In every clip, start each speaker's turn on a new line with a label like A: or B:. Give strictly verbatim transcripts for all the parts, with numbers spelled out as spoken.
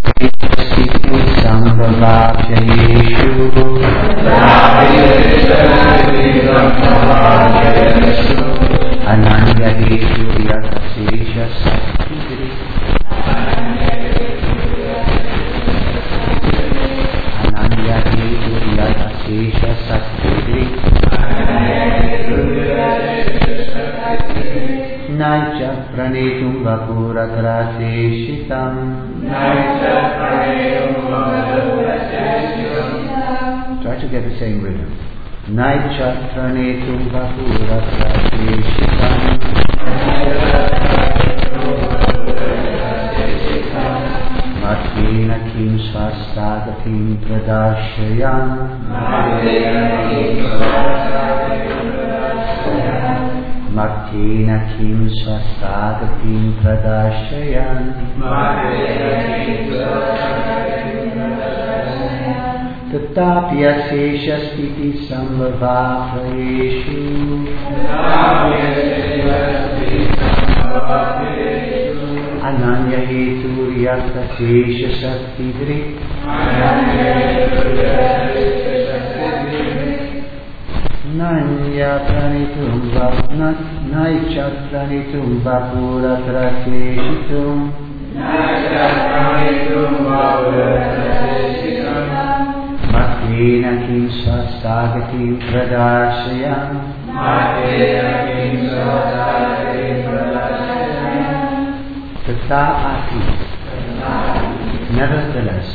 A: Try to get the same rhythm. Naicha pranetum vapuratraseshitam Matina kim swastagatim pradashayam Martina kim swastagatim pradashayam Tatapya seshastiti sambhavapayeshu Ananya hetu yata seshastidri Nanya pranitum vapnat Naicha pranitum vapuratraseshitum Naicha pranitum vapuratraseshitum Matina kim swastagatim pradashayam Matina kim swastagatim pradashayam Tata ati Nevertheless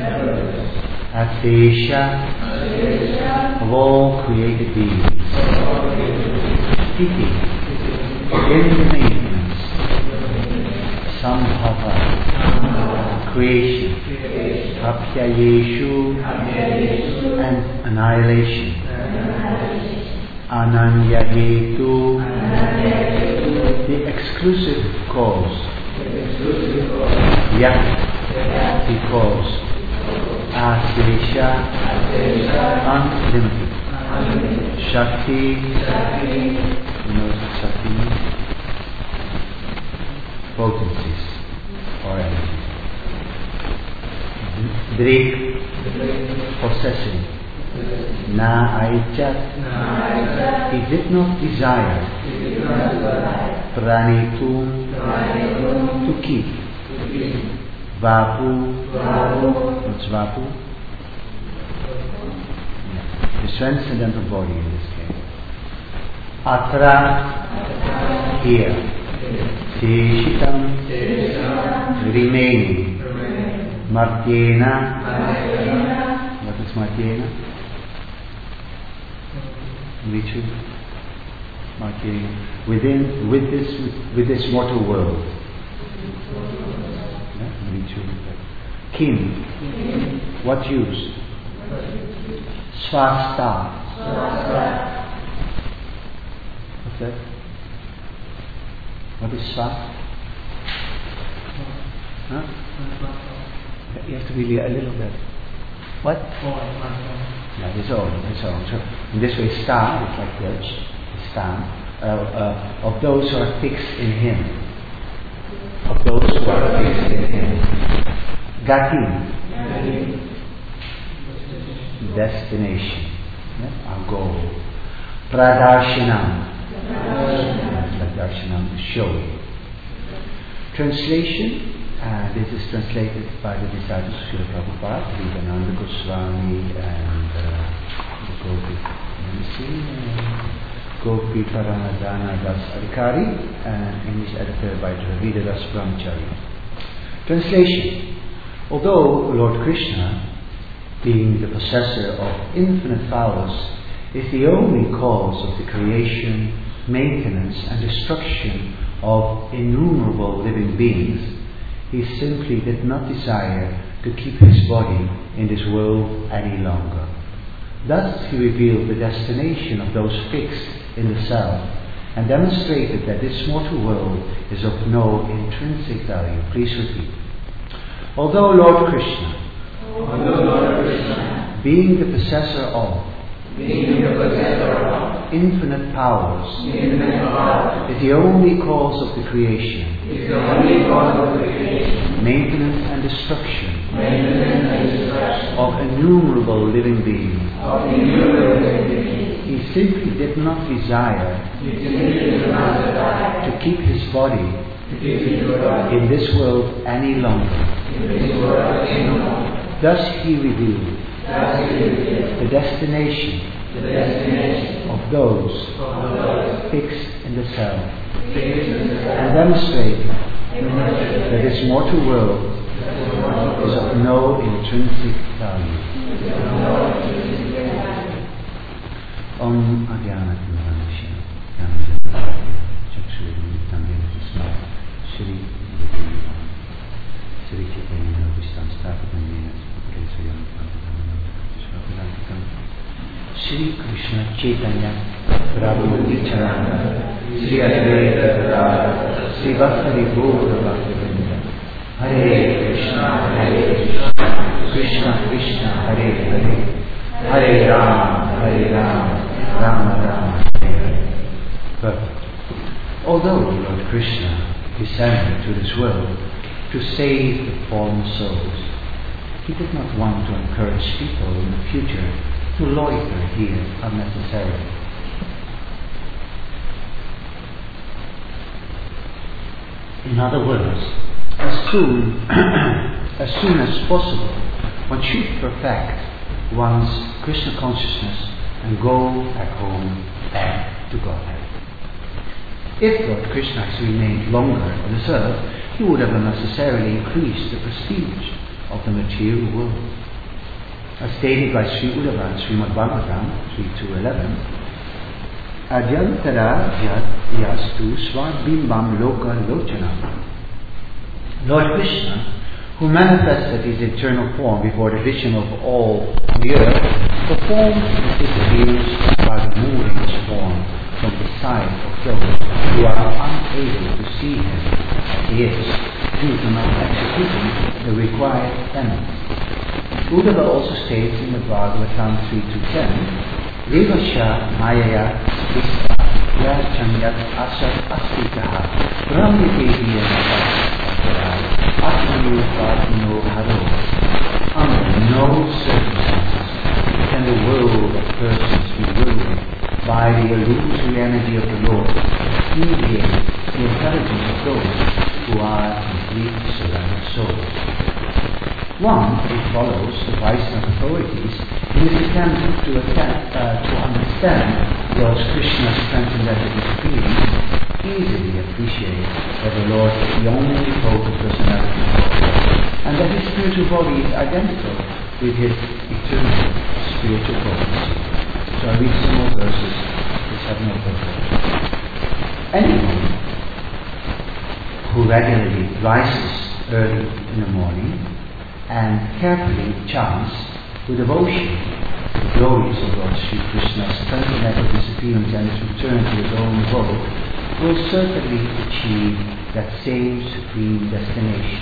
A: Asesha of all created beings Stiti in the maintenance Sambhava creation Apyayeshu and annihilation Ananya hetu the exclusive cause Yat because Asesha unlimited Shakti you know Shakti potencies or energies Drik possessing Na aichat he did not desire Pranitum to keep Vapu what's Vapu? The transcendental body in this case Atra here Seshitam remaining Martyena what is Martyena? Vichu Martyena within with this with this mortal world Vichu Kim what use? Swasta what's that? What is swasta? Huh? You have to be a little bit. What? Yeah, that's all. That's all. So in this way, star is like this. Star uh, uh, of those who are fixed in Him. Of those who are fixed in Him. Gati. Destination. Yeah? Our goal. Pradarshanam. Pradarshanam, the show. Translation. Uh, this is translated by the disciples of Srila Prabhupada, Vivekananda Goswami and uh, Gopi, let me see, uh, Gopi Paranadhana Das Adhikari, and English edited by Dravida Das Brahmachari. Translation. Although Lord Krishna, being the possessor of infinite powers, is the only cause of the creation, maintenance and destruction of innumerable living beings, he simply did not desire to keep his body in this world any longer. Thus he revealed the destination of those fixed in the self and demonstrated that this mortal world is of no intrinsic value. Please repeat. Although Lord Krishna, Although Lord Krishna being the possessor of Being the possessor of infinite powers, infinite powers is the only cause of the creation, is the only cause of the creation maintenance and destruction,
B: maintenance and destruction
A: of innumerable living beings.
B: of innumerable living beings.
A: He simply did not desire
B: He simply did not desire
A: to keep his body
B: to keep his body
A: in this world any longer.
B: in this world any longer.
A: Thus he revealed
B: Thus he revealed
A: the destination
B: the destination
A: of those
B: of those
A: fixed in the self,
B: fixed in the
A: and
B: self,
A: demonstrated
B: demonstrated
A: that this mortal world is of no intrinsic value. Om Adhyana Timaranishi Yamjana Chakshuri Tamyana Shri Shri Chaitanya Vishtam Stapatanya Sriyam Shri Krishna Chaitanya Prabhu Nityananda Shri Advaita Gadadhara Shri Bhakti Gaura Bhaktivinoda Hare Krishna Hare Krishna Krishna Krishna Hare Hare Hare Rama Hare Rama Rama Rama Hare Hare. Perfect. Although Lord Krishna descended to this world to save the fallen souls, he did not want to encourage people in the future to loiter here unnecessarily. In other words, as soon as soon as possible, one should perfect one's Krishna consciousness and go back home back to Godhead. If Lord Krishna has remained longer on this earth, he would have unnecessarily increased the prestige of the material world. As stated by Sri Uddhava and Srimad Bhagavatam three two eleven, Adyantara Jat Yastu Swabimbam Loka Lochana. Lord Krishna, who manifested his eternal form before the vision of all on the earth, performed his disappearance by removing his form from the sight of those who are unable to see him as he is, due to not executing the required penance. Uddhava also states in the Bhagavatam three two ten, Rivasha Mayaya Vista Ya Chanyat Asat Astikaha Brahmidevya Atmanu Atmano Haro. Under no circumstances can the world of persons be ruled by the illusory energy of the Lord, mediate the intelligence of those who are complete surrendered souls. One, it follows the Vaishnava authorities in his attempt to, attempt, uh, to understand Lord Krishna's transcendental experience, easily appreciate that the Lord is the only total personality of God, and that his spiritual body is identical with his eternal spiritual potency. So I read some more verses which have no purpose. Anyone who regularly rises early in the morning and carefully chants with devotion the glories of Lord Sri Krishna's transcendental disappearance and his return to his own abode will certainly achieve that same supreme destination.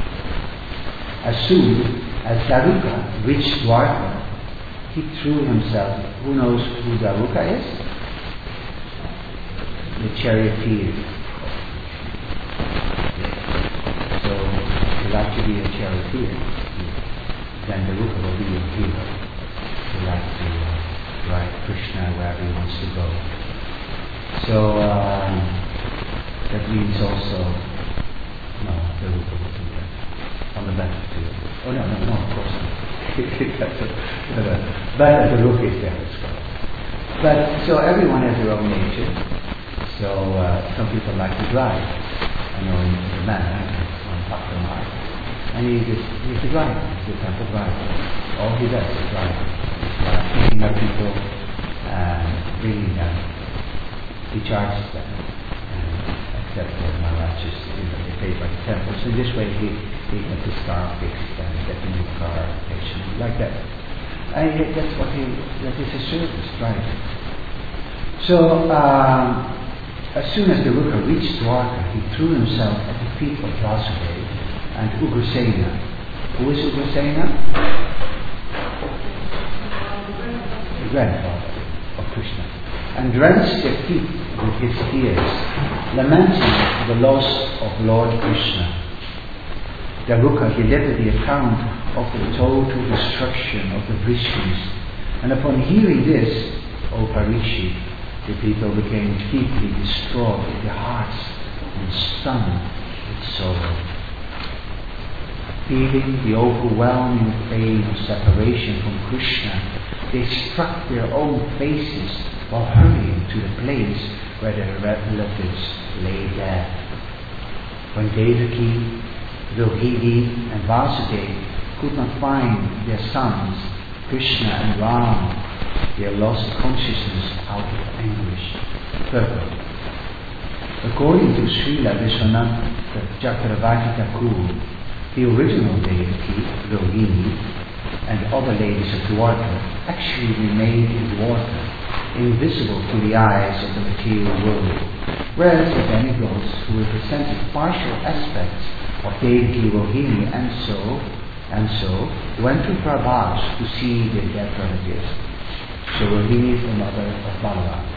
A: As soon as Daruka reached Dwarka, he threw himself. Who knows who Daruka is? The charioteer. So, if you like to be a charioteer, then Daruka will be your hero. If you like to uh, ride Krishna wherever he wants to go. So um, that means also, no, the Rupa will do that. On the left too. Oh no, no, no, of course not. But the Rupa is there as well. But so everyone has their own nature. So uh, some people like to drive. I know the man on Bhakta Mark, and he just he's a driver. He's a temple driver. All he does is drive. He's like picking up people and bringing them. He charges them, and except for Maharaj, just you know, they pay by the temple. So in this way, he he gets his car fixed and gets a new car, patient, like that. And that's what he that is his service, right? So um, as soon as the Rupa reached Dwarka, he threw himself at the feet of Vasudeva and Ugrasena. Who is Ugrasena? The grandfather of Krishna. And drenched their feet with his tears, lamenting the loss of Lord Krishna. Daruka delivered the account of the total destruction of the Vrishnis. And upon hearing this, O Parikshit, the people became deeply distraught in their hearts and stunned with sorrow. Feeling the overwhelming pain of separation from Krishna, they struck their own faces while hurrying to the place where their relatives lay dead. When Devaki, Rohini and Vasudeva could not find their sons, Krishna and Ram, they lost consciousness out of anguish. Purport. According to Srila Vishwanath Chakravarti Thakur, the original Devaki, Rohini, and other ladies of Dwarka actually remained in Dwarka, invisible to the eyes of the material world, whereas the demigods who represented partial aspects of Devaki, Rohini, and so, and so, went to Prabhas to see their dead relatives. So Rohini is the mother of Balaram.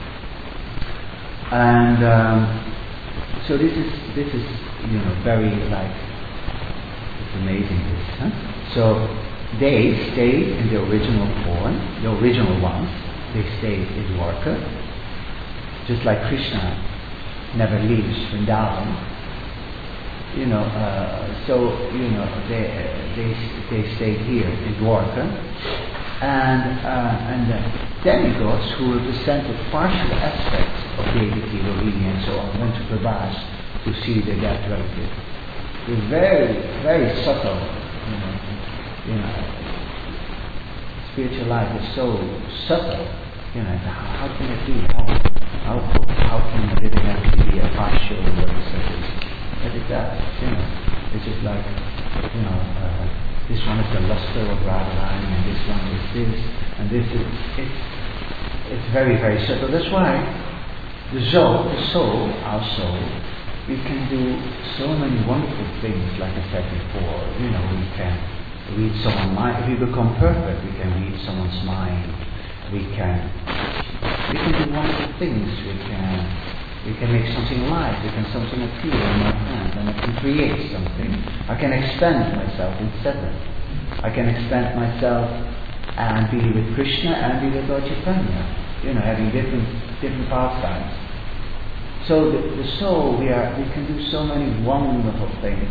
A: And um, so this is, this is, you know, very like, it's amazing this, huh? So they stayed in the original form, the original ones, they stayed in Dwarka, just like Krishna never leaves Vrindavan. You know, uh, so, you know, they, they, they stayed here in Dwarka, and, uh, and the demigods who represented partial aspects of Devaki, Rohini, and so on, went to Prabhas to see their dead relative. It's very, very subtle, you know, you know, spiritual life is so subtle, you know, how, how can it be? How, how, how can the living entity be a partial representative? But it does, you know, it's just like, you know, uh, this one is the luster of Radharani, and this one is this, and this is, it's, it's very, very subtle. That's why the soul, the soul, our soul, we can do so many wonderful things, like I said before. You know, we can read someone's mind. If we become perfect, we can read someone's mind. We can, we can do wonderful things. We can, we can make something alive. We can something appear in my hand, and I can create something. I can expand myself in seven. I can expand myself and be with Krishna and be with Lord Chaitanya. You know, having different different pastimes. So the, the soul, we are, we can do so many wonderful things,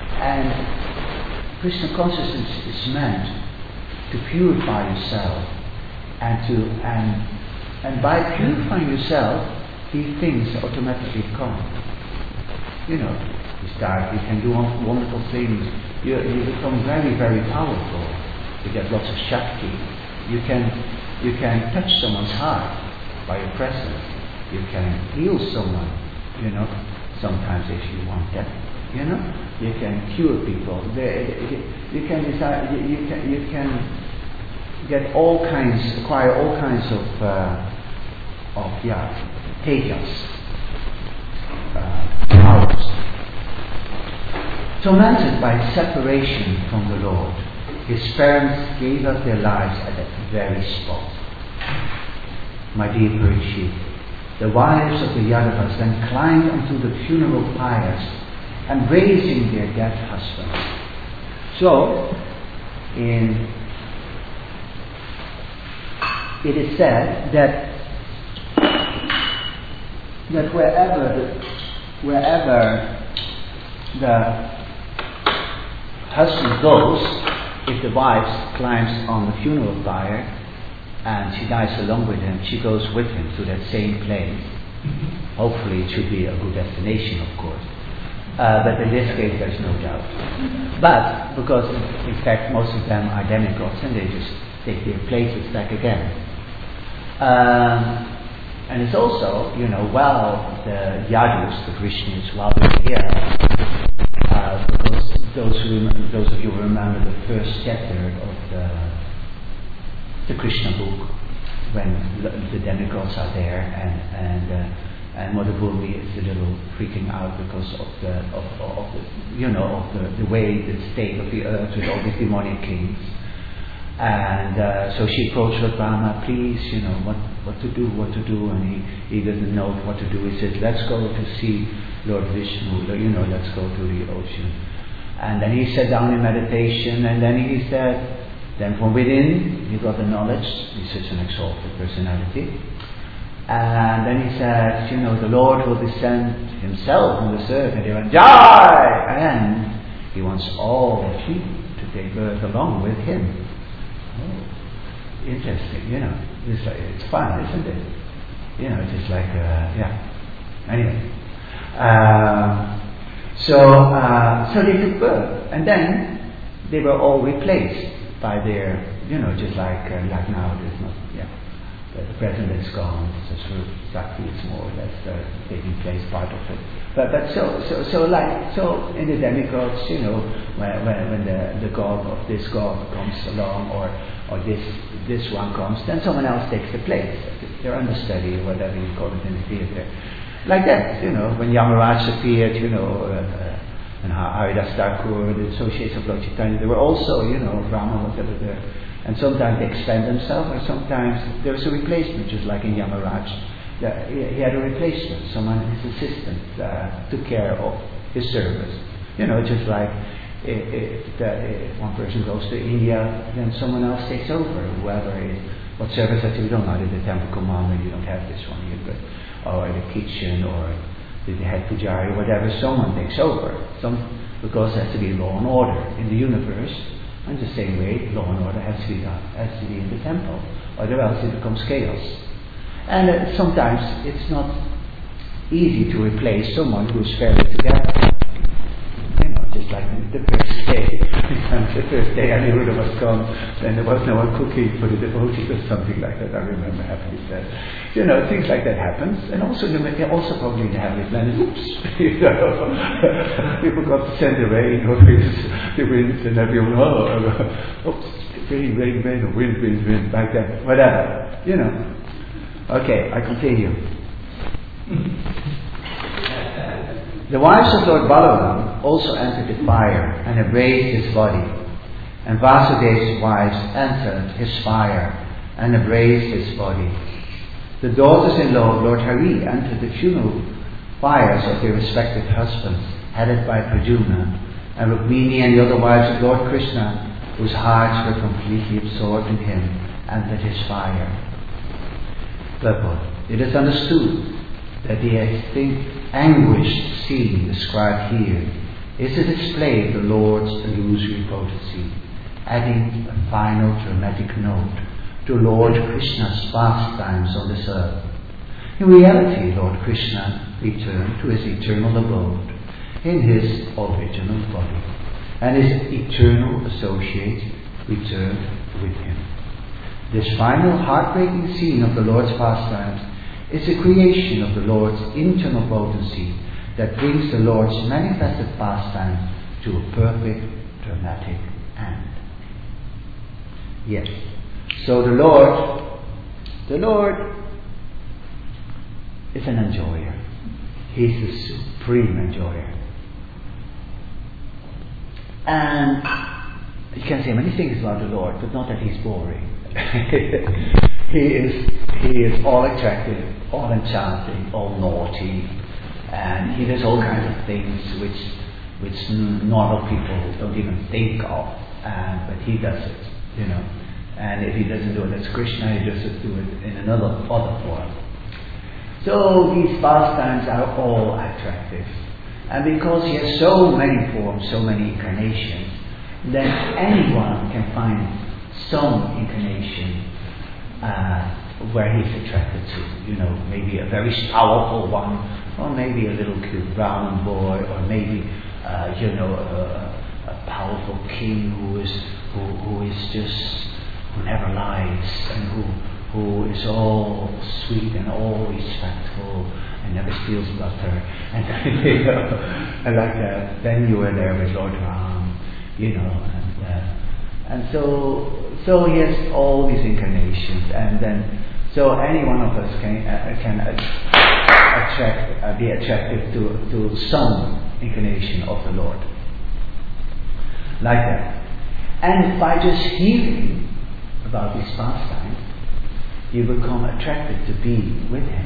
A: and Krishna consciousness is meant to purify yourself, and to and and by purifying yourself, these things automatically come. You know, you start, you can do wonderful things. You you become very very powerful. You get lots of shakti. You can you can touch someone's heart by your presence. You can heal someone, you know, sometimes if you want that, you know. You can cure people. You can decide, you can, you can get all kinds, acquire all kinds of, uh, of yeah, tejas, uh, powers. Tormented by separation from the Lord, his parents gave up their lives at that very spot. My dear Parikshit, the wives of the Yadavas then climbed onto the funeral pyres and raising their dead husbands. So, in, it is said that that wherever the, wherever the husband goes, if the wife climbs on the funeral pyre, and she dies along with him, she goes with him to that same place. Hopefully it should be a good destination, of course. Uh, but in this case there's no doubt. But, because in, in fact most of them are demigods and they just take their places back again. Um, and it's also, you know, while the Yadus, the Vrishnis, while they're here, uh, because those, who, those of you who remember the first chapter of the the Krishna book, when the demigods are there, and and uh, and Mother Bhumi is a little freaking out because of the of, of the you know of the, the way the state of the earth with all these demonic kings, and uh, so she approached Lord Brahma, please, you know what what to do, what to do, and he, he doesn't know what to do. He says, let's go to see Lord Vishnu, you know, let's go to the ocean. And then he sat down in meditation, and then he said, then from within he got the knowledge. He's such an exalted personality. And then he said, you know, the Lord will descend himself on this earth, and he went, die! And he wants all the sheep to take birth along with him. Oh, interesting, you know. It's, like, it's fun, isn't it? You know, it's just like, uh, yeah. Anyway. Um, so, uh, so they took birth. And then they were all replaced by their, you know, just like, uh, like now, there's not, yeah. The president is gone, so exactly it's more or less uh, taking place part of it. But but so so so like so in the demigods, you know, when when, when the, the god of this god comes along, or or this this one comes, then someone else takes the place. They're understudy or whatever you call it in the theatre. Like that, you know, when Yamaraj appeared, you know, uh, and Haridas Thakur, the associates of Lord Chaitanya, they were also, you know, Brahma, whatever there. And sometimes they expand themselves, or sometimes there's a replacement, just like in Yamaraj. He had a replacement, someone, his assistant, uh, took care of his service. You know, just like if, if, the, if one person goes to India, then someone else takes over, whoever is, what service that you don't know, the temple commander, you don't have this one here, but, or the kitchen, or the head pujari, whatever, someone takes over. Some, because there has to be law and order in the universe. In the same way, law and order has to be done, has to be in the temple, or else it becomes chaos. And uh, sometimes it's not easy to replace someone who's fairly together. You know, just like the first day, the first day I knew there was come, and there was no one cooking for the devotees or something like that. I remember having said, you know, things like that happens, and also, also probably in the heavenly planet. Oops, you know, we forgot to send the rain, or the wind, and everyone, oh, oops, rain, rain, rain, or wind, wind, wind, like that, whatever, you know. Okay, I continue. The wives of Lord Balaram also entered the fire and embraced his body. And Vasudev's wives entered his fire and embraced his body. The daughters-in-law of Lord Hari entered the funeral fires of their respective husbands, headed by Pradyumna, and Rukmini and the other wives of Lord Krishna, whose hearts were completely absorbed in him, entered his fire. Purport. It is understood that the anguished scene described here is a display of the Lord's illusory potency, adding a final dramatic note to Lord Krishna's pastimes on this earth. In reality, Lord Krishna returned to his eternal abode in his original body, and his eternal associates returned with him. This final heartbreaking scene of the Lord's pastimes is a creation of the Lord's internal potency that brings the Lord's manifested pastime to a perfect dramatic end. Yes. So the Lord, the Lord is an enjoyer. He's the supreme enjoyer. And you can say many things about the Lord, but not that he's boring. he is he is all attractive, all enchanting, all naughty, and he does all kinds of things which which normal people don't even think of, and but he does it, you know. And if he doesn't do it as Krishna, he does it do it in another other form. So these pastimes are all attractive, and because he has so many forms, so many incarnations, then anyone can find some inclination uh, where he's attracted to. You know, maybe a very powerful one, or maybe a little cute brown boy, or maybe uh, you know a, a powerful king who is who, who is just who never lies, and who who is all sweet and all respectful and never steals butter, and you know, and like that. Then you were there with Lord Ram, you know, and. Uh, And so, so he has all these incarnations, and then, so any one of us can uh, can attract, uh, be attractive to to some incarnation of the Lord, like that. And by just hearing about these pastimes, you become attracted to be with him.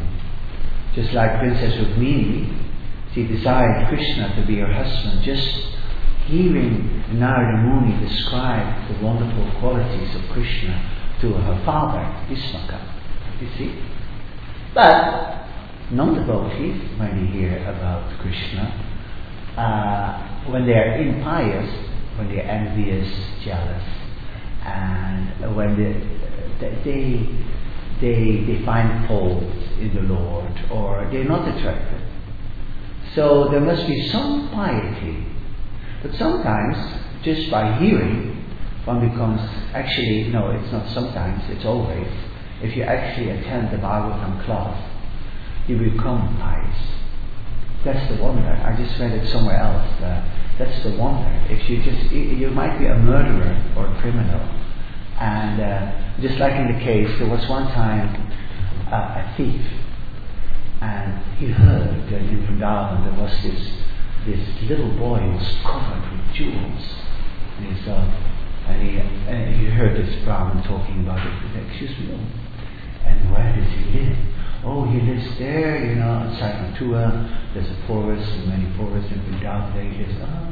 A: Just like Princess Rukmini, she desired Krishna to be her husband just hearing Narada Muni describe the wonderful qualities of Krishna to her father, Bhismaka. You see? But non-devotees, when they hear about Krishna, uh, when they are impious, when they are envious, jealous, and when they they they, they find fault in the Lord, or they're not attracted. So there must be some piety. But sometimes, just by hearing, one becomes actually, no, it's not sometimes, it's always. If you actually attend the Bhagavatam class, you become pious. That's the wonder. I just read it somewhere else. Uh, that's the wonder. If you just, you might be a murderer or a criminal, and uh, just like in the case, there was one time uh, a thief, and he heard that in Vrindavan there was this this little boy who was covered with jewels, and he thought, and he and he heard this Brahmin talking about it. He said, "Excuse me, oh, and where does he live?" "Oh, he lives there, you know, inside Mathura. There's a forest, and many forests in Vrindavan. There he lives." Ah.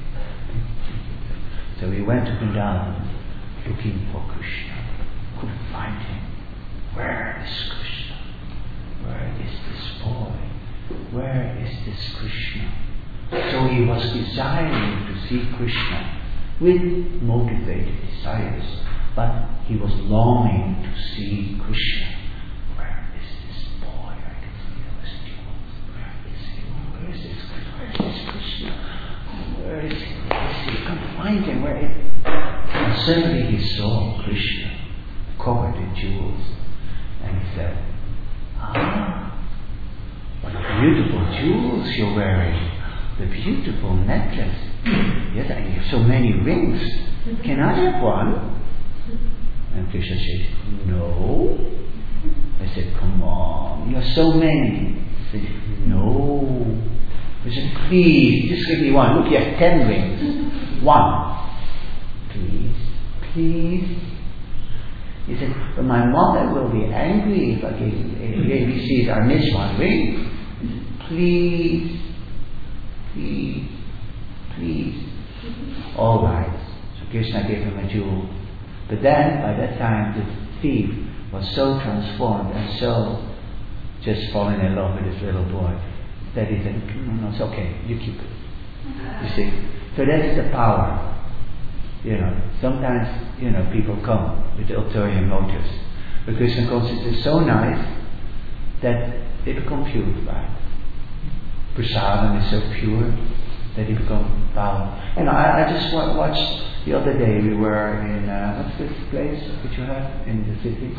A: So he went to Vrindavan looking for Krishna. Couldn't find him. Where is Krishna? Where is this boy? Where is this Krishna? So he was desiring to see Krishna with motivated desires, but he was longing to see Krishna. Where is this boy? I can see those jewels. Where is he? Where is this? Where is this Krishna? Where is he? Where is he? Can't find him. Where is he? And suddenly he saw Krishna covered in jewels, and he said, "Ah, what beautiful jewels you're wearing! The beautiful necklace. Yes, and you have so many rings. Can I have one?" And Krishna said, "No." I said, "Come on, you have so many." He said, "No." I said, "Please, just give me one. Look, you have ten rings. One. Please, please." He said, "But my mother will be angry if I gave you. See, I miss one ring. Please, please, please." All right. So Krishna gave him a jewel. But then, by that time, the thief was so transformed and so just fallen in love with this little boy that he said, "No, no, it's okay. You keep it." You see? So that's the power. You know, sometimes, you know, people come with ulterior motives. But Krishna consciousness is so nice that they become purified. Prasadam is so pure that they become power. And I, I just wa- watched the other day, we were in, uh, what's this place that you have in the city?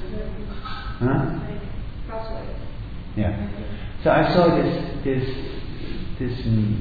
A: Huh? Yeah. So I saw this, this, this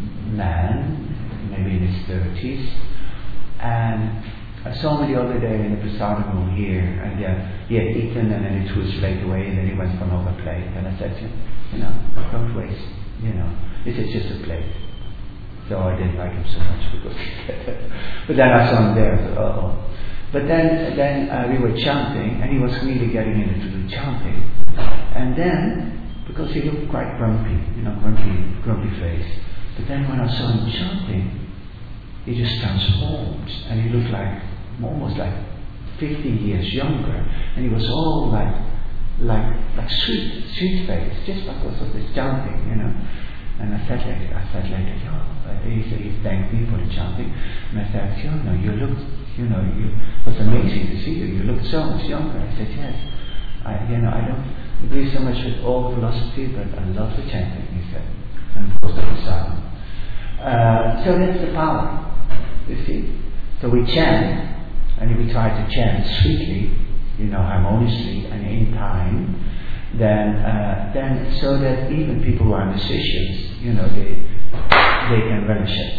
A: man, maybe in his thirties, and I saw him the other day in the prasadam room here, and uh, he had eaten and then he threw his plate away, and then he went for another plate. And I said to him, you know, don't waste, you know, this is just a plate. So I didn't like him so much because but then I saw him there, I thought, oh. But then then uh, we were chanting, and he was really getting into the chanting. And then, because he looked quite grumpy, you know, grumpy, grumpy face. But then when I saw him chanting, he just transformed, and he looked like, almost like fifteen years younger, and he was all like, like, like sweet, sweet face, just because of this chanting, you know. And I said later, I said later, oh, he said, he thanked me for the chanting, and I said, you know, you look, you know, you, it was amazing to see you, you look so much younger. I said, yes, I, you know, I don't agree so much with all philosophy, but I love the chanting, he said, and of course the prasadam. Uh, so that's the power. You see? So we chant, and we try to chant sweetly, you know, harmoniously and in time, then, uh, then so that even people who are musicians, you know, they they can relish it.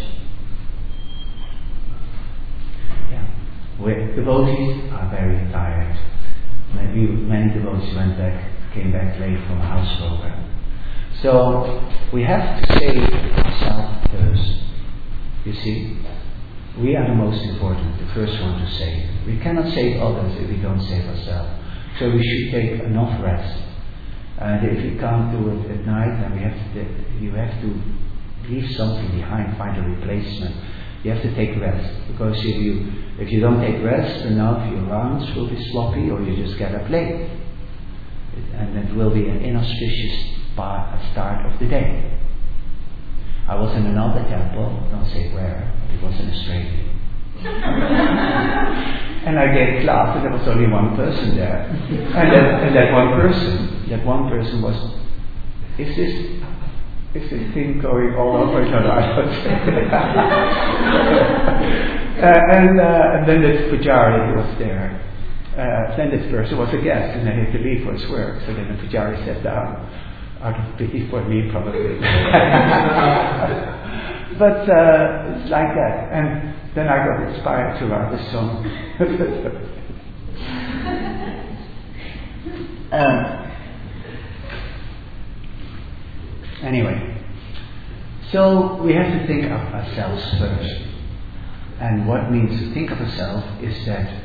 A: Yeah. Where devotees are very tired. Maybe many devotees went back, came back late from a house program. So we have to save ourselves first. You see? We are the most important, the first one to save. We cannot save others if we don't save ourselves. So we should take enough rest. And if you can't do it at night, then we have to, you have to leave something behind, find a replacement. You have to take rest, because if you if you don't take rest enough, your rounds will be sloppy, or you just get up late, and it will be an inauspicious start of the day. I was in another temple, don't say where, but it was in Australia. And I gave class, and there was only one person there. And that, and that one person, that one person was, is this, is this thing going all over each other? I don't say. uh, and, uh, and then this Pujari was there. Uh, then this person was a guest, and then he had to leave for his work. So then the Pujari sat down, out of pity for me, probably. But uh, it's like that. And then I got inspired to write a song. um, anyway, so we have to think of ourselves first. And what means to think of ourselves is that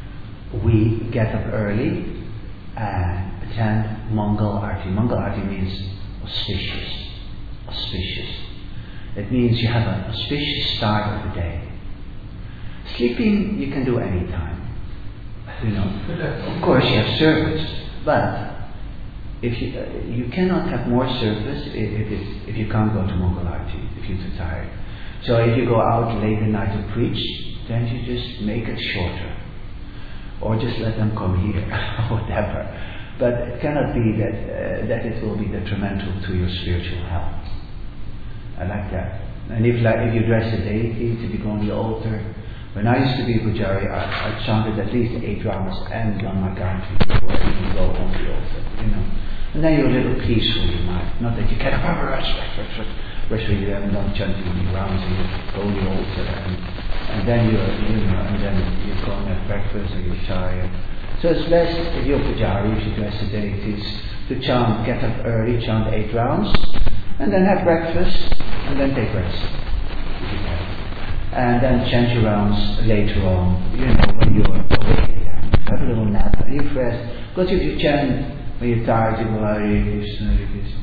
A: we get up early and attend Mangal Arti. Mangal Arti means auspicious. Auspicious. It means you have an auspicious start of the day. Sleeping you can do any time. You know, of course you have service, but if you uh, you cannot have more service if if, it's, if you can't go to Mangal Arti, if you're too tired. So if you go out late at night to preach, then you just make it shorter, or just let them come here, or whatever. But it cannot be that uh, that it will be detrimental to your spiritual health. I like that. And if like if you dress the deities, if you go on the altar. When I used to be Pujari, I, I chanted at least eight rounds and Lama Gayatri before I even go on the altar, you know. And then you're a little peaceful, you might. Not that you get up, rush, rush, rush, rush, rush, you haven't done chanting many rounds, and you go on the altar, and, and then you're, you know, and then you go and have breakfast, or you're tired. So it's best if you're Pujari, if you dress the deities, to chant, get up early, chant eight rounds, and then have breakfast, and then take rest, if you can. And then chant your rounds later on, you know, when you're awake again. Have a little nap, and you rest. Because if you chant when you're tired, you go, Hare Krishna, Hare Krishna.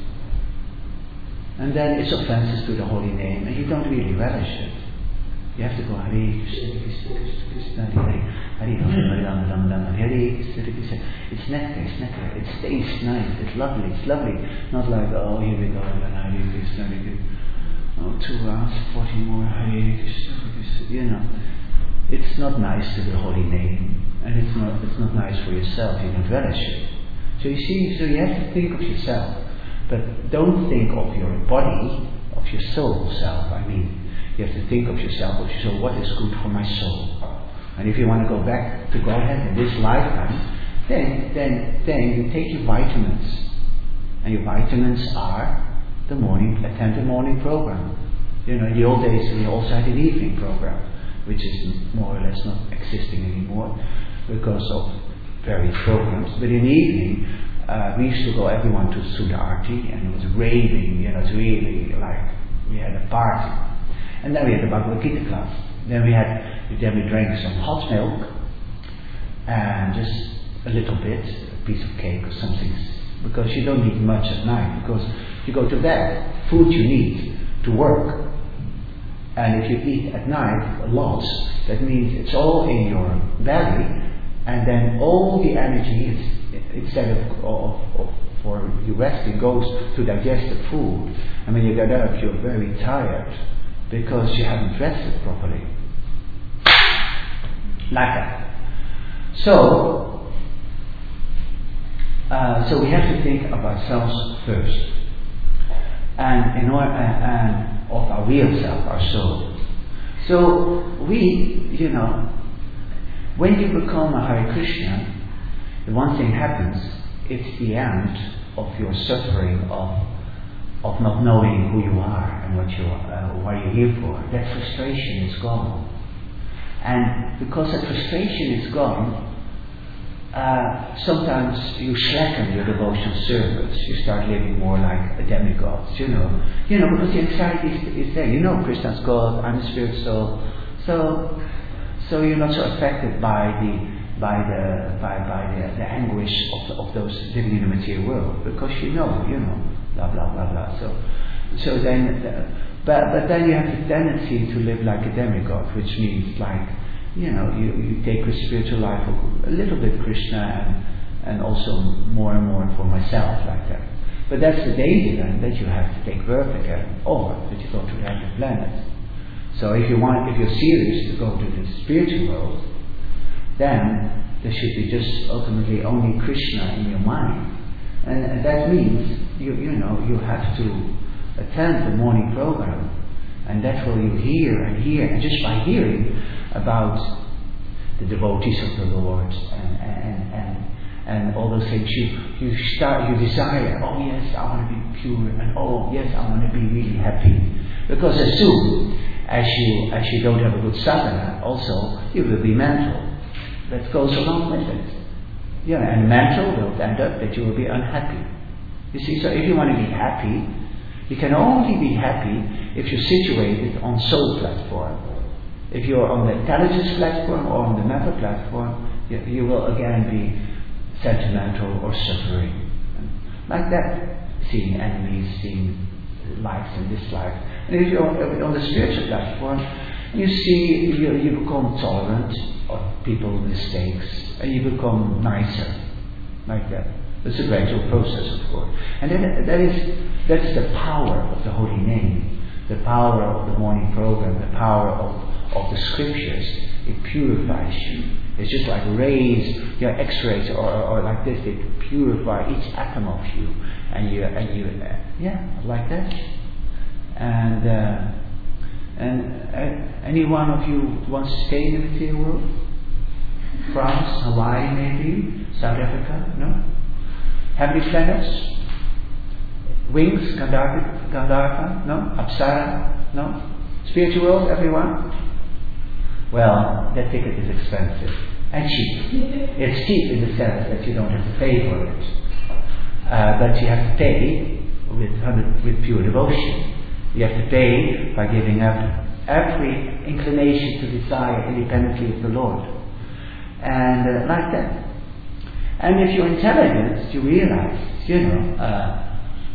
A: And then it's offenses to the holy name, and you don't really relish it. You have to go, Hare Krishna, Hare Krishna, Krishna, Krishna, Hare Hare Hare Ram Ram Ram Hare Krishna, Hare Krishna. It's nectar, it's nectar. It tastes nice, it's lovely, it's lovely. Not like, oh, here we go, and Hare Krishna, Hare Krishna. Oh, two rounds, forty more, Hare Krishna, Hare Krishna. You know, it's not nice to the holy name, and it's not it's not nice for yourself. You can relish it. So you see, so you have to think of yourself, but don't think of your body, of your soul self. I mean, you have to think of yourself, of your soul. What is good for my soul? And if you want to go back to Godhead in this lifetime, then then then you take your vitamins, and your vitamins are the morning, attend the morning program. You know, in the old days we also had an evening program, which is more or less not existing anymore because of various programs. But in the evening, uh, we used to go everyone to Sudha Arti, and it was raving. You know, it's really like we had a party. And then we had the Bhagavad Gita class. Then we had, then we drank some hot milk and just a little bit, a piece of cake or something, because you don't need much at night. Because you go to bed, food you need to work. And if you eat at night a lot, that means it's all in your belly, and then all the energy, is, instead of, of, of for you resting, goes to digest the food. And when you get up, you're very tired because you haven't rested properly. Like that. So, uh, so we have to think of ourselves first. And in order, uh, and of our real self, our soul. So we, you know, when you become a Hare Krishna, the one thing happens, it's the end of your suffering of of not knowing who you are and what you uh, what you're here for. That frustration is gone, and because that frustration is gone, Uh, sometimes you slacken your devotional service. You start living more like a demigod, you know. You know, because the anxiety is, is there. You know, Krishna's God, I'm a spirit soul. So, so you're not so affected by the by the by by the, the anguish of the, of those living in the material world, because you know, you know, blah blah blah blah. So, so then, uh, But but then you have the tendency to live like a demigod, which means like, you know, you, you take your spiritual life a little bit Krishna and, and also more and more for myself like that. But that's the danger then, that you have to take birth again, or that you go to the other planet. So if you want, if you're serious to go to the spiritual world, then there should be just ultimately only Krishna in your mind. And, and that means, you you know, you have to attend the morning program, and that's where you hear and hear, and just by hearing about the devotees of the Lord and and, and, and all those things, you, you start, you desire, oh yes, I want to be pure, and oh yes, I want to be really happy. Because as soon as you, as you don't have a good sadhana, also, you will be mental. That goes along with it. Yeah, and mental will end up that you will be unhappy. You see, so if you want to be happy, you can only be happy if you're situated on soul platform. If you're on the intelligence platform or on the mental platform, you, you will again be sentimental or suffering. Like that, seeing enemies, seeing likes and dislikes. And if you're on the spiritual platform, you see, you, you become tolerant of people's mistakes, and you become nicer, like that. It's a gradual process, of course. And then that is, that's the power of the holy name, the power of the morning program, the power of, of the scriptures. It purifies you. It's just like rays, you know, X-rays, or, or, or like this. They purify each atom of you, and you, and you, uh, yeah, like that. And uh, and uh, any one of you wants to stay in the material world? France, Hawaii, maybe South Africa? No. Heavenly planets? Wings, Gandharva, Gandharva? No? Apsara? No? Spiritual world, everyone? Well, that ticket is expensive and cheap. It's cheap in the sense that you don't have to pay for it, uh, but you have to pay with with pure devotion. You have to pay by giving up every inclination to desire independently of the Lord, and uh, like that. And if you're intelligent, you realize, you know, uh,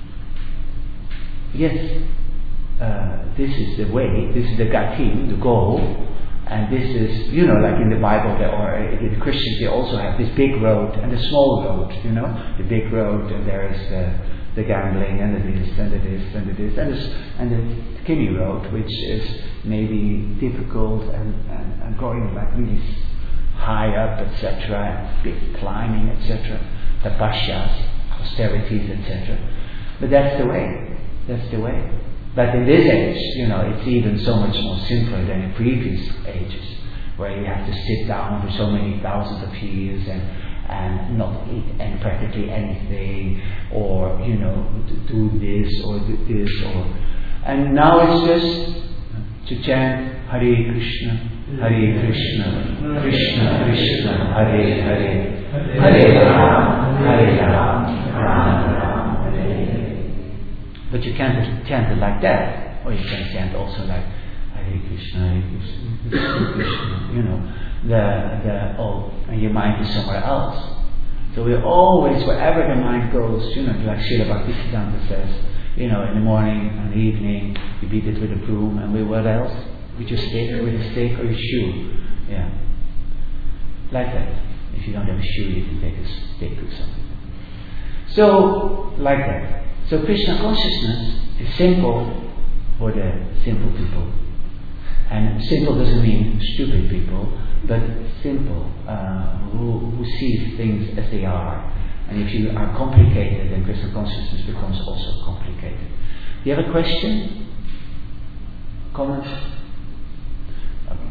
A: yes, uh, this is the way, this is the gatim, the goal, and this is, you know, like in the Bible, or in the Christians, they also have this big road and the small road, you know, the big road, and there is the the gambling, and the this, and the this, and the this, and, this, and the skinny road, which is maybe difficult and, and, and going like really high up, et cetera, and big climbing, et cetera, tapashyas, austerities, et cetera. But that's the way. That's the way. But in this age, you know, it's even so much more simpler than in previous ages, where you have to sit down for so many thousands of years and and not eat and practically anything, or you know, do this or do this, or and now it's just to chant Hare Krishna, Hare Krishna, Krishna Krishna, Hare Hare, Hare Ram, Hare Ram, Ram Ram, Hare Hare. But you can't chant it like that, or you can chant also like Hare Krishna, Hare Krishna, Krishna Krishna, you know, the the oh, and your mind is somewhere else. So we're always, wherever the mind goes, you know, like Srila Bhaktisiddhanta says, you know, in the morning and the evening, you beat it with a broom, and with what else? With your stick, with a stick or your shoe. Yeah. Like that. If you don't have a shoe, you can take a stick or something. So, like that. So Krishna consciousness is simple for the simple people. And simple doesn't mean stupid people, but simple, uh, who, who sees things as they are. And if you are complicated, then Krishna consciousness becomes also complicated. Do you have a question? Comment? Okay.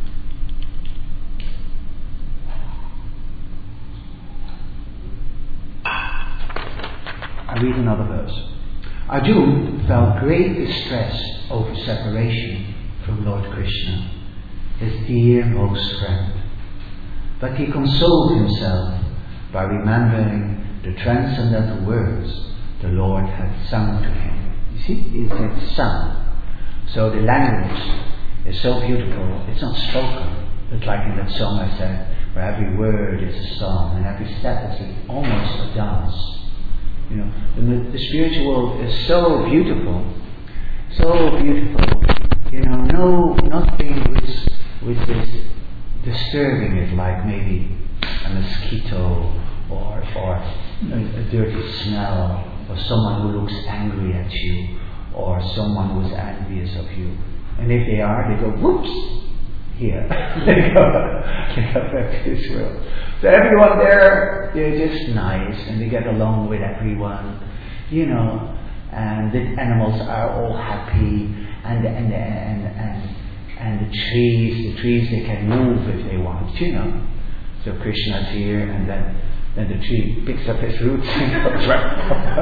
A: I read another verse. Arjuna felt great distress over separation from Lord Krishna, his dear most friend. But he consoled himself by remembering the transcendental words the Lord had sung to him. You see, he said sung. So the language is so beautiful, it's not spoken. It's like in that song I said, where every word is a song and every step is almost a dance. You know, the, the spiritual world is so beautiful, so beautiful. You know, no, nothing which, which is disturbing it, like maybe a mosquito or, or a, a dirty smell, or someone who looks angry at you, or someone who is envious of you. And if they are, they go, whoops, here. they, go, they go back to this world. So everyone there, they're just nice, and they get along with everyone, you know, and the animals are all happy, and and and and, and the trees, the trees they can move if they want, you know. So Krishna's here, and then then the tree picks up his roots and goes right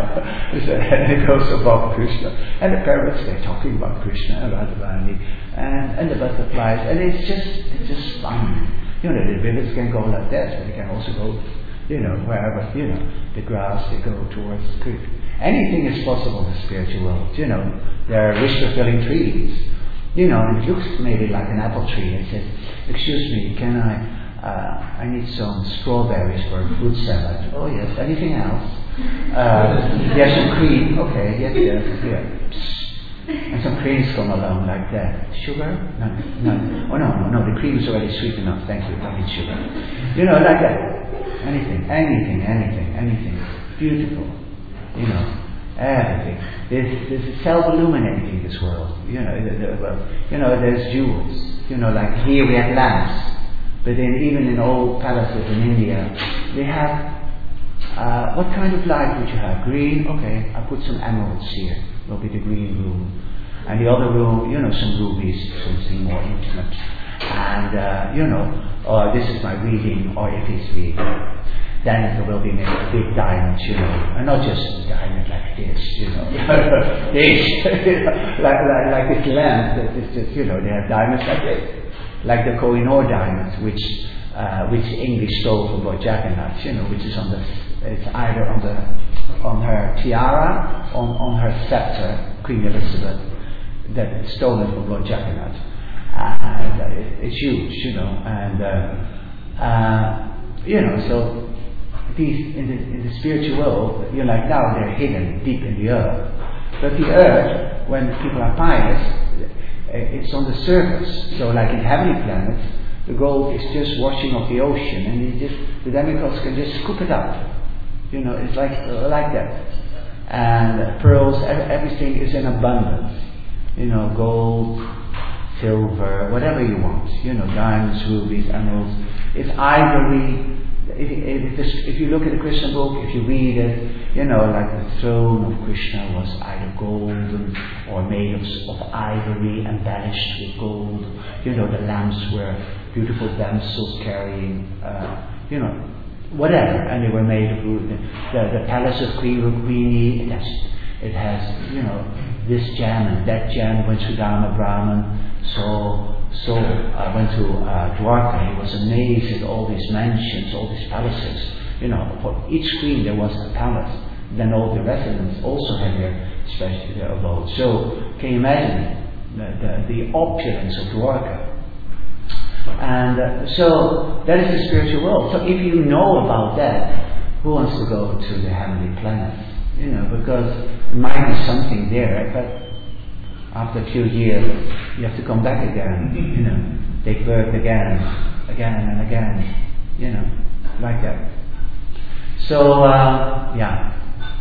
A: and it goes above Krishna. And the parrots, they're talking about Krishna and Radharani, and and the butterflies, and it's just it's just fun. You know, the rivers can go like that, but they can also go, you know, wherever, you know, the grass, they go towards the creek. Anything is possible in the spiritual world, you know. There are wish-fulfilling trees, you know, and it looks maybe like an apple tree. It says, excuse me, can I, uh, I need some strawberries for a fruit salad. Oh yes, anything else? Uh, yes, some cream. Okay, yes, yes, yes. And some creams come along like that. Sugar? No, no. Oh no, no, no, the cream is already sweet enough, thank you, don't need sugar. You know, like that. Anything, anything, anything, anything. Beautiful. You know, everything. This, this is self-illuminating, this world. You know, the, the, well, you know, there's jewels. You know, like here we have lamps. But then even in old palaces in India, they have, uh, what kind of light would you have? Green? Okay, I'll put some emeralds here. Will be the green room. And the other room, you know, some rubies, something more intimate. And, uh, you know, or this is my reading, or if it's reading. Then there will be maybe a big diamond, you know, and not just a diamond like this, you know, this, like, like, like this lamp that is just, you know, they have diamonds like this, like the Kohinoor diamond, which uh, which English stole from Lord Jagannath, you know, which is on the, it's either on the, on her tiara, on, on her scepter, Queen Elizabeth, that is stolen from Lord Jagannath. And uh, it, it's huge, you know, and, uh, uh, you know, so these, in the, in the spiritual world, you know, like now they're hidden deep in the earth. But the earth, when people are pious, it's on the surface. So like in heavenly planets, the gold is just washing off the ocean, and you just, the demigods can just scoop it up. You know, it's like uh, like that. And pearls, everything is in abundance. You know, gold, silver, whatever you want. You know, diamonds, rubies, emeralds. It's ivory. If, if, if you look at the Krishna book, if you read it, you know, like the throne of Krishna was either golden or made of, of ivory, embellished with gold. You know, the lamps were beautiful damsels carrying, uh, you know, whatever, and they were made of wood. The, the, the palace of Queen Rukmini, it has, it has, you know, this gem and that gem. When Sudama Brahman saw, saw uh, went to uh, Dwarka, he was amazed at all these mansions, all these palaces. You know, for each queen there was a palace. Then all the residents also had their special their abode. So can you imagine the, the, the opulence of Dwarka? And uh, so that is the spiritual world. So if you know about that, who wants to go to the heavenly planets? You know, because might be something there, but after a few years you have to come back again. You know, take birth again, again and again. You know, like that. So uh, yeah.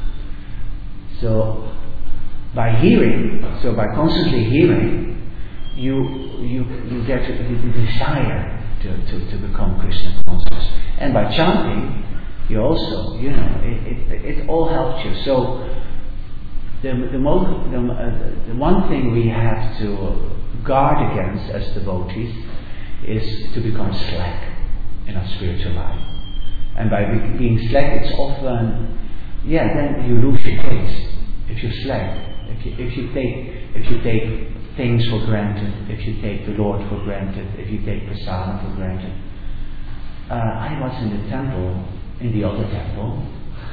A: So by hearing, so by constantly hearing, you you you get the desire to, to, to become Krishna conscious. And by chanting, you also, you know, it, it, it all helps you. So the the, most, the, uh, the one thing we have to guard against as devotees is to become slack in our spiritual life. And by be, being slack, it's often, yeah, then you lose your taste. If you slack, if you if you take if you take things for granted, if you take the Lord for granted, if you take prasadam for granted. Uh, I was in the temple, in the other temple,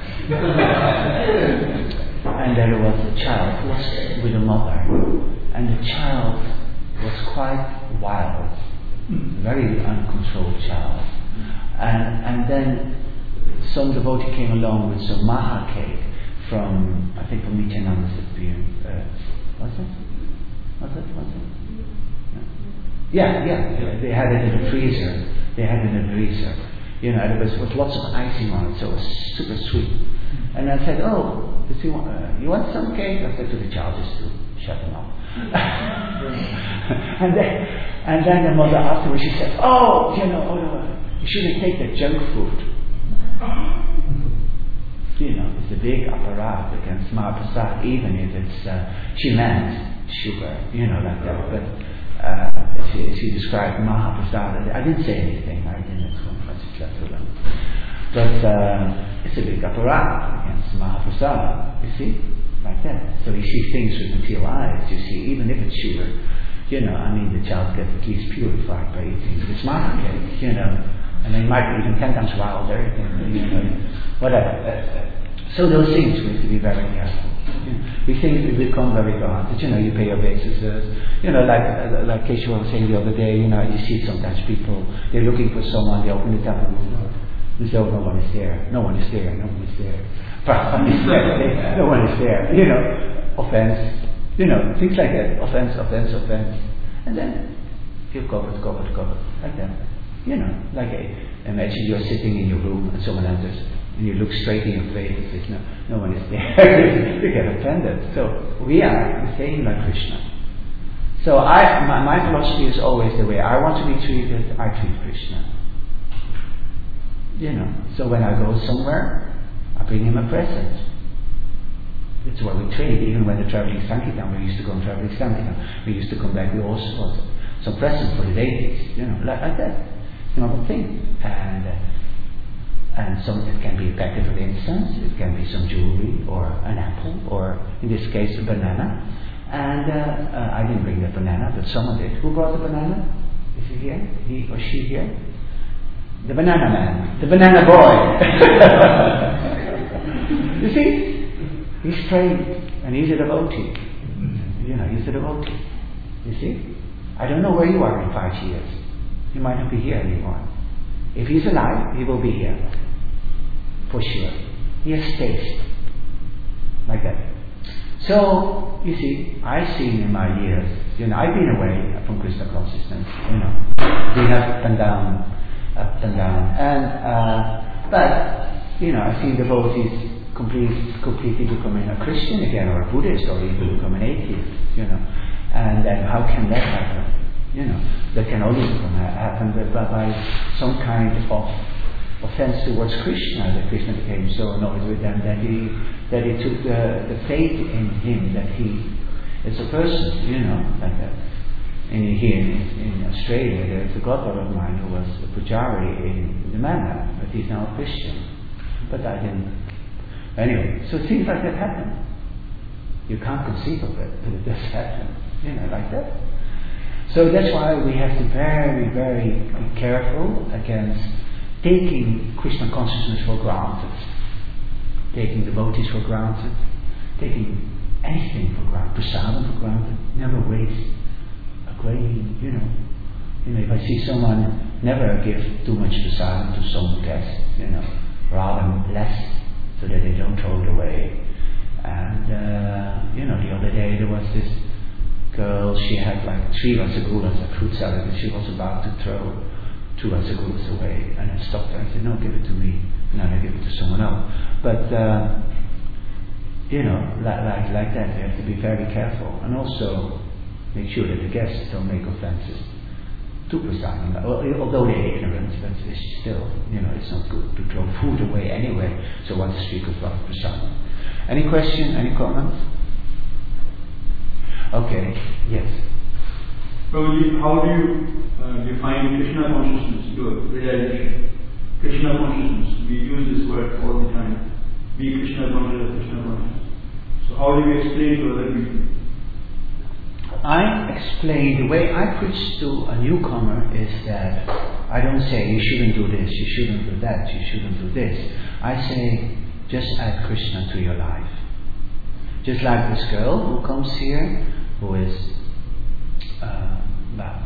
A: and there was a child who was with a mother, and the child was quite wild, very uncontrolled child. And and then some devotee came along with some maha cake from, I think from Nityananda's appearance. Uh, what's it? Was it? Was it? Yeah, yeah, yeah. They had it in the freezer. They had it in the freezer. You know, and it was with lots of icing on it, so it was super sweet. And I said, "Oh, does he want, uh, you want some cake?" I said to the child, just to shut him up. and then, and then the mother afterwards, she said, "Oh, you know, oh, no, you shouldn't take the junk food." You know, it's a big apparatus against Mahaprasad, even if it's, uh, she meant sugar, you know, like that. But uh, she, she described Mahaprasad. I didn't say anything, I didn't explain much, it's left alone. But uh, it's a big apparatus against Mahaprasad, you see, like that. So you see things with material eyes, you see, even if it's sugar, you know, I mean, the child gets at least purified by eating this Maha cake, you know. And they might be even ten times wilder, you know, whatever. So those things we have to be very careful. You know, we think we become very granted. You know, you pay your basis. You know, like uh, like Keshava was saying the other day. You know, you see sometimes people they're looking for someone. They open the temple door. They say, "Oh, no one is there. No one is there. No one is there. No one is there." You know, offense. You know, things like that. Offense, offense, offense, and then you're covered, covered, covered, like that. You know, like a, imagine you're sitting in your room and someone enters and you look straight in your face and says, no, no one is there. You get offended. So we are the same like Krishna. So I, my, my philosophy is always the way I want to be treated, I treat Krishna. You know, so when I go somewhere, I bring him a present. It's what we trade, even when the traveling Sankirtan, we used to go on traveling Sankirtan. We used to come back, we also got some present for the deities, you know, like, like that. Normal thing, and uh, and some it can be a packet of incense, it can be some jewelry or an apple, or in this case a banana. And uh, uh, I didn't bring the banana, but someone did. Who brought the banana? Is he here? He or she here? The banana man, the banana boy. You see, he's trained and he's a devotee. You know, he's a devotee. You see, I don't know where you are in five years. He might not be here anymore. If he's alive, he will be here. For sure. He has taste. Like that. So, you see, I've seen in my years, you know, I've been away from Krishna consciousness, you know. Been up and down, up and down. And, uh, but, you know, I've seen devotees complete, completely becoming a Christian again, or a Buddhist, or even become an atheist, you know. And then how can that happen? You know, that can only happen by, by some kind of offense towards Krishna, that Krishna became so annoyed with them that he that he took the, the faith in him, that he is a person, you know, like that. And here in, in Australia, there's a godbrother of mine who was a pujari in the manor, but he's now a Christian. But I didn't. Anyway, so things like that happen. You can't conceive of it, but it does happen, you know, like that. So that's why we have to be very, very be careful against taking Krishna consciousness for granted, taking devotees for granted, taking anything for granted, prasadam for granted. Never waste a grain, you know. You know, if I see someone, never give too much prasadam to some guest, you know, rather less so that they don't throw it away. And uh, you know, the other day there was this girl, she had like three rasagulas, a fruit salad, and she was about to throw two rasagulas away. And I stopped her and said, "No, give it to me." And then I give it to someone else. But, uh, you know, like, like, like that, you have to be very careful. And also make sure that the guests don't make offenses to prasadam. Although they're ignorant, but it's still, you know, it's not good to throw food away anyway. So what to speak about prasadam. Any question, any comments? Okay, yes.
C: Prabhuji, how do you uh, define Krishna consciousness, your realization? Krishna consciousness, we use this word all the time. Be Krishna conscious, Krishna conscious. So how do you explain to other people?
A: I explain, the way I preach to a newcomer is that I don't say you shouldn't do this, you shouldn't do that, you shouldn't do this. I say just add Krishna to your life. Just like this girl who comes here, who is uh, well,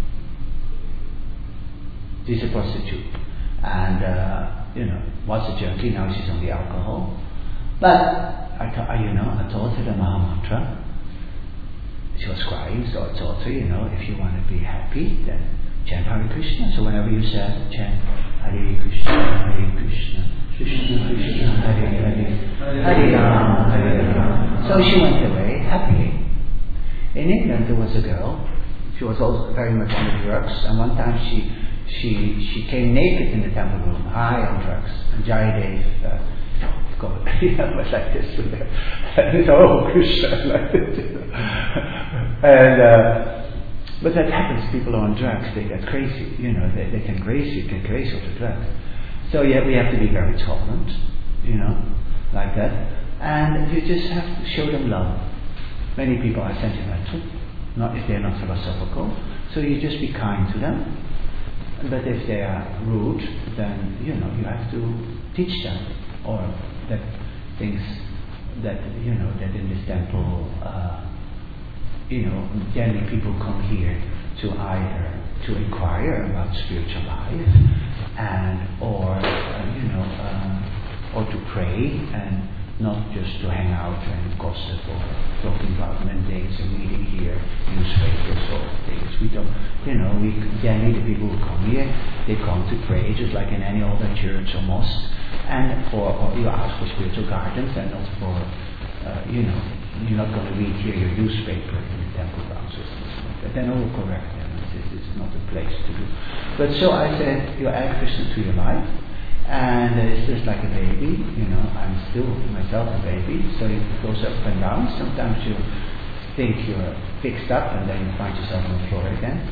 A: she's a prostitute, and uh, you know, was a junkie, now she's on the alcohol. But I, th- you know, I taught her the Maha Mantra. she was crying, so I told her, you know, if you want to be happy, then chant Hare Krishna. So whenever you said, chant Hare Krishna, Hare Krishna, Krishna Krishna, Hare Hare, Hare Rama, Hare Rama. So she went away happily. In England there was a girl, she was also very much on the drugs, and one time she she she came naked in the temple room, high on drugs, and Jayadev uh, God, yeah, was like this, and oh Krishna, like this, and uh, but that happens. People are on drugs; they get crazy. You know, they they can crazy, get crazy with the drugs. So yeah, we have to be very tolerant, you know, like that, and you just have to show them love. Many people are sentimental, not if they're not philosophical. So you just be kind to them. But if they are rude, then you know you have to teach them, or that things that you know that in this temple, uh, you know, generally people come here to either to inquire about spiritual life, and or uh, you know, uh, or to pray, and not just to hang out and gossip or talking about mandates and reading here newspapers or things. We don't, you know, we generally the people who come here, they come to pray just like in any other church or mosque, and for or you ask for spiritual guidance, and not for, uh, you know, you're not going to read here your newspaper in the temple grounds or something like that. Then I will correct them. This is not a place to do. But so I said, you add Krishna to your life. And uh, it's just like a baby, you know, I'm still myself a baby, so it goes up and down. Sometimes you think you're fixed up and then you find yourself on the floor again.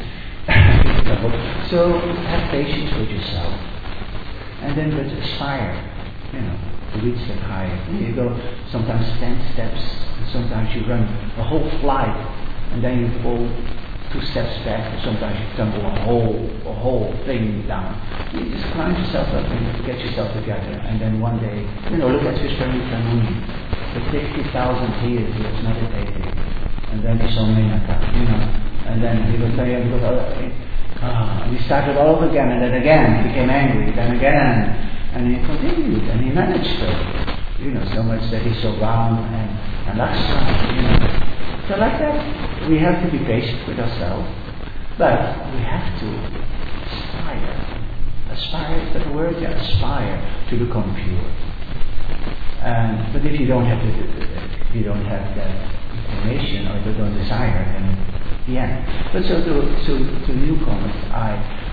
A: So have patience with yourself. And then just aspire, you know, to reach that higher. You go sometimes ten steps, and sometimes you run a whole flight, and then you fall two steps back, and sometimes you tumble a whole a whole thing down. You just climb yourself up and get yourself together, and then one day, you know, look at Krishnamurti Muni. For sixty thousand years he was meditating, and then he saw Menaka, you know, and then he was saying, ah, and he started all over again, and then again he became angry, then again, and he continued, and he managed to, you know, so much that he saw Ram and, and Lakshmana, you know. So like that, we have to be patient with ourselves, but we have to aspire. Aspire is the word, yeah, aspire to become pure. And but if you don't have the, if you don't have that inclination or you don't desire, then yeah. But so to to, to newcomers, I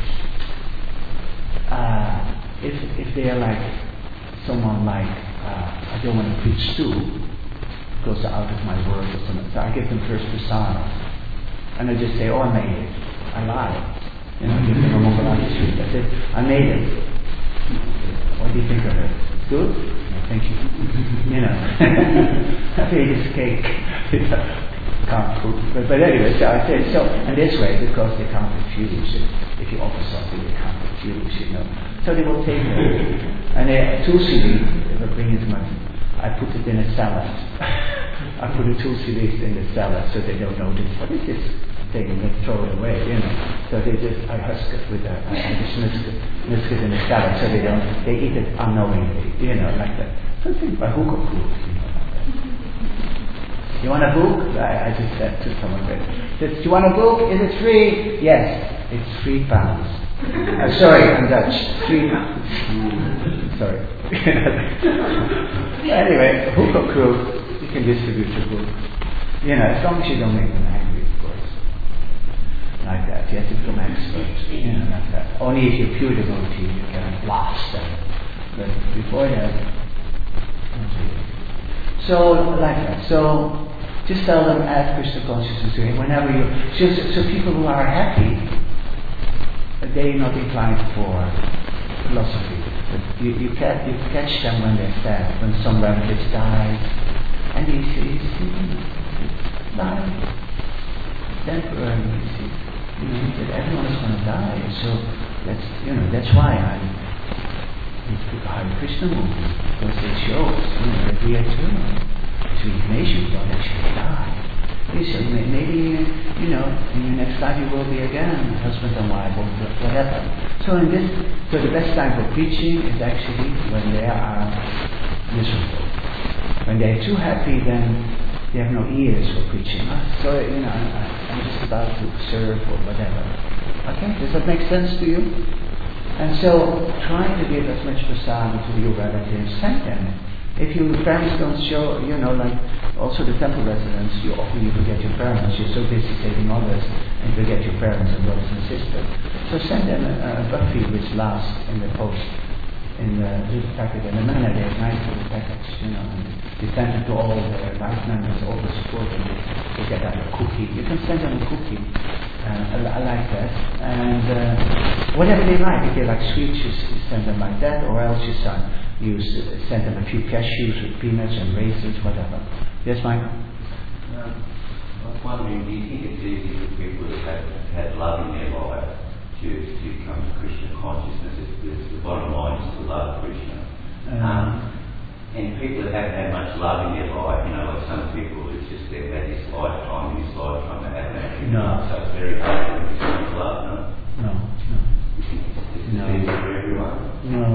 A: uh, if if they are like someone like uh, I don't want to preach to. Goes out of my word or something. So I give them first prasada. And I just say, oh, I made it. I lied. You know, I give them a Mangalati sweet. I said, I made it. What do you think of it? It's good? No, thank you. You know, I made this cake. Can't cook. But, but anyway, so I said, so, and this way, because they can't refuse it. If you offer something, they can't refuse, you know. So they will take it. And they, tulsi leaf, if I bring it to my, I put it in a salad. I put a tulsi leaf in the salad so they don't notice. What is this thing? And they throw it away, you know. So they just, I husk it with a, I just whisk it, whisk it in the salad so they don't, they eat it unknowingly, you know, like that. Something by hook or crook, you know, like that. You want a book? I, I just said to someone, said, do you want a book? Is it free? Yes, it's three pounds. Uh, sorry, I'm Dutch. Three pounds. Sorry. Anyway, hook or crook, you can distribute your book. You know, as long as you don't make them angry, of course. Like that. You have to become expert. You know, like that. Only if you're pure devotee, you can blast them. But before that, so like that. So just tell them, add Krishna consciousness whenever you. So, so people who are happy, they're not inclined for philosophy. But you, you, catch, you catch them when they're sad, when some relatives die, and you see, you see, die. Temporary, you see. You know, that everyone is going to die. So that's, you know, that's why I it's the Hare Krishna movement, because it shows, you know, that we are eternal. So nations don't actually die. So maybe, you know, in your next life you will be again husband and wife or whatever. So in this, so the best time for preaching is actually when they are miserable. When they are too happy, then they have no ears for preaching. Oh, sorry, you know, I, I'm just about to serve or whatever. Okay, does that make sense to you? And so, try to give as much prasad to your relatives, send them. If your parents don't show, you know, like also the temple residents, you often you forget your parents. You're so busy saving others and forget your parents and brothers and sisters. So send them a, a buffet which lasts in the post, in the little packet. And the men they have nice little packets, you know, and they send it to all the life members, all the support, and they, they get out a cookie. You can send them a cookie. Uh, I, I like that. And uh, whatever they like, if they like sweets, you send them like that, or else you send, you send them a few cashews with peanuts and raisins, whatever. Yes, Michael?
D: Um, I was wondering, do you think it's easy for people that have had love in their life to, to come to Krishna consciousness? It's, it's the bottom line is to love Krishna. Um, um, and people that haven't had much love in their life, you know, like some people, it's just they've had this lifetime, this lifetime, they haven't actually
A: No.
D: loved, so it's very hard to get so much love, no?
A: No, no.
D: You think it's, it's
A: No.
D: easy for everyone?
A: No,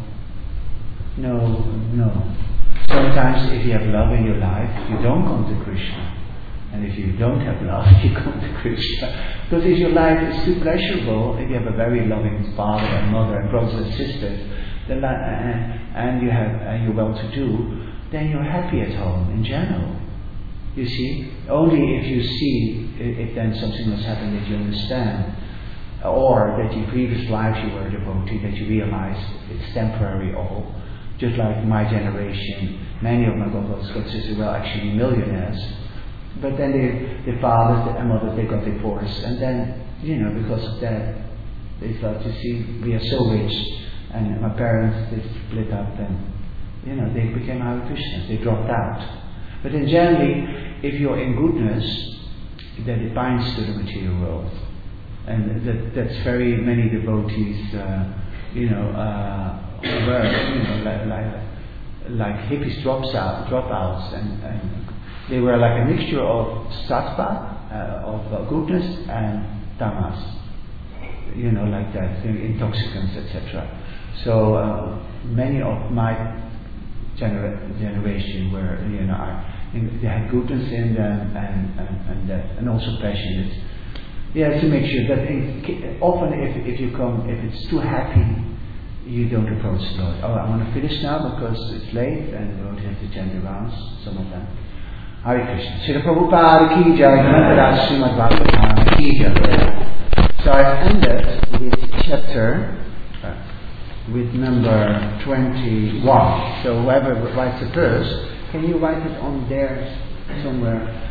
A: no, no. Sometimes if you have love in your life, you don't come to Krishna. And if you don't have love, you come to Krishna. Because if your life is too pleasurable, if you have a very loving father and mother and brothers and sisters, then that, uh, and you have and you're well-to-do, then you're happy at home in general. You see, only if you see if, if then something has happened that you understand, or that in previous lives you were a devotee, that you realize it's temporary all. Just like my generation, many of my brothers and sisters were actually millionaires. But then they, their fathers and mothers, they got divorced. And then, you know, because of that, they thought, you see, we are so rich. And my parents, they split up and, you know, they became Hare Krishnas. They dropped out. But in generally, if you're in goodness, then it binds to the material world. And that, that's very many devotees, uh, you know, uh, were, you know, like, like, like hippies drops out, dropouts, and, and they were like a mixture of sattva, uh, of uh, goodness, and tamas, you know, like that, intoxicants, et cetera. So uh, many of my genera- generation were, you know, I, they had goodness in them, and and, and that, and also passionate. Yeah, to make sure that in, often if if you come, if it's too happy, you don't approach the Lord. Oh, I want to finish now because it's late and we don't have to chant the rounds, some of them. Hare Krishna. Srila Prabhupada ki jai, Nandara Srimad Bhagavatam ki jai. So I've ended with chapter, uh, with number twenty-one. So whoever writes the verse, can you write it on there somewhere?